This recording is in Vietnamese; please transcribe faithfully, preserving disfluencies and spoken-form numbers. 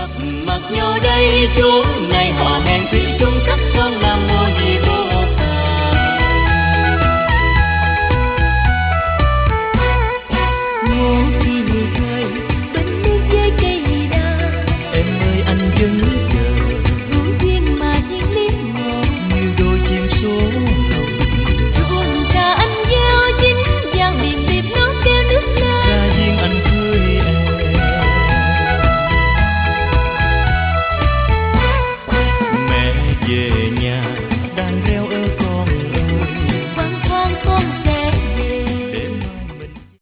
gặp mặt nhau đây chốn này hò hẹn thủy chung sắc son làm một